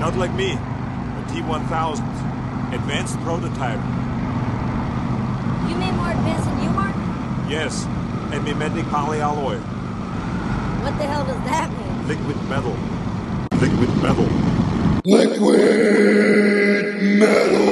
Not like me. A T-1000. Advanced prototype. You mean more advanced than you are? Yes. And mimetic polyalloy. What the hell does that mean? Liquid metal. Liquid metal. Liquid metal.